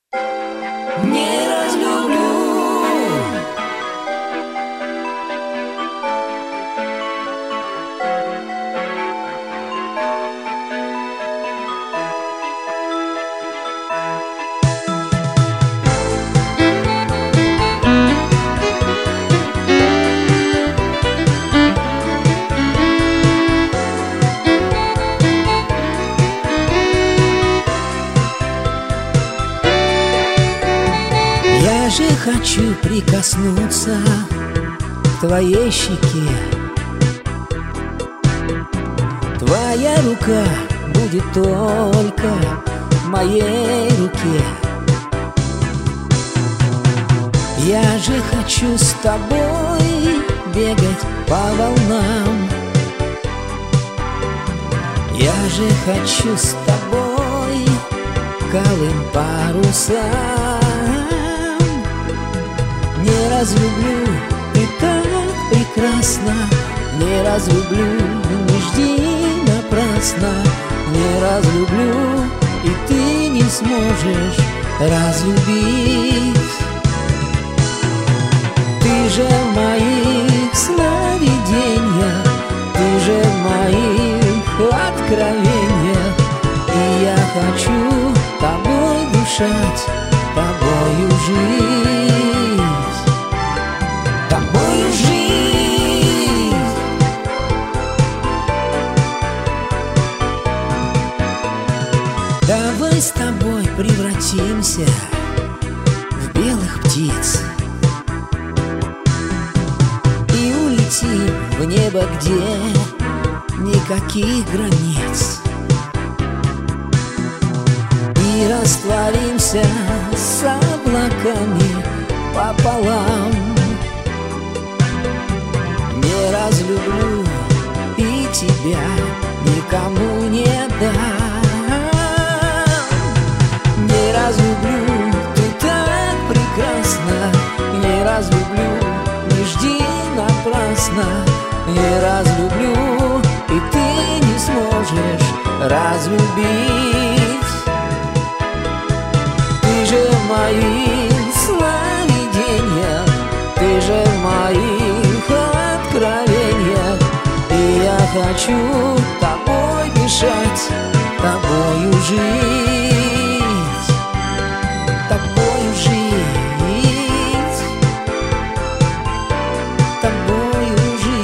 Не разлюблю. Я же хочу прикоснуться к твоей щеке. Твоя рука будет только в моей руке. Я же хочу с тобой бегать по волнам. Я же хочу с тобой колым парусам. Не разлюблю, ты так прекрасна. Не разлюблю, не жди напрасно. Не разлюблю, и ты не сможешь разлюбить. Ты же в моих сновидениях, ты же в моих откровениях. И я хочу тобой дышать, тобою жить, тобою жить. Давай с тобой превратимся в белых птиц и улетим в небо, где никаких границ. И растворимся с облаками пополам. Не разлюблю, и тебя никому не дам. Не разлюблю, ты так прекрасна. Не разлюблю, не жди напрасно. Не разлюблю, и ты не сможешь разлюбить. Ты же в моих сновидениях, ты же в моих откровениях. И я хочу тобой дышать, тобою жить, тобою жить, тобою жить.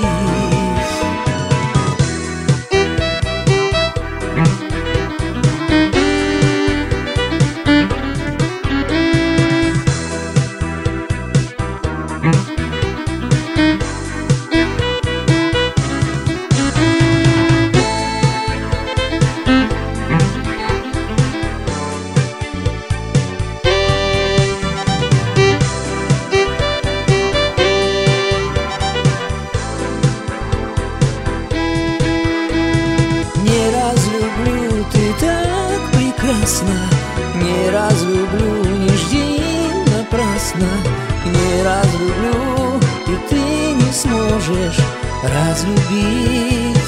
Не разлюблю, ты так прекрасна. Не разлюблю, не жди напрасно. Не разлюблю, и ты не сможешь разлюбить.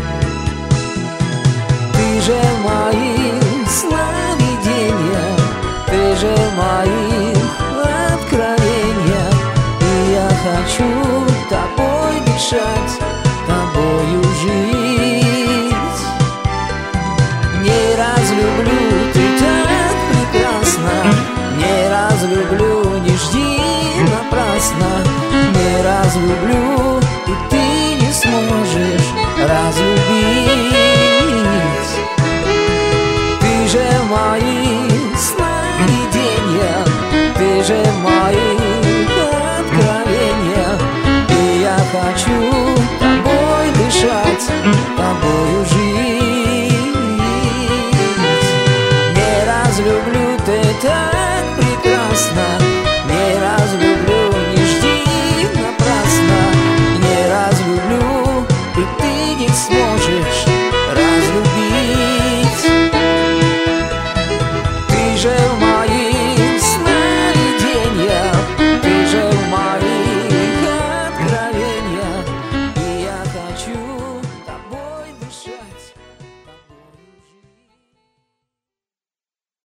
Ты же в моих сновидениях, ты же в моих откровениях. И я хочу тобой дышать, тобою жить. Не разлюблю, ты так прекрасна. Не разлюблю, не жди напрасно. Не разлюблю,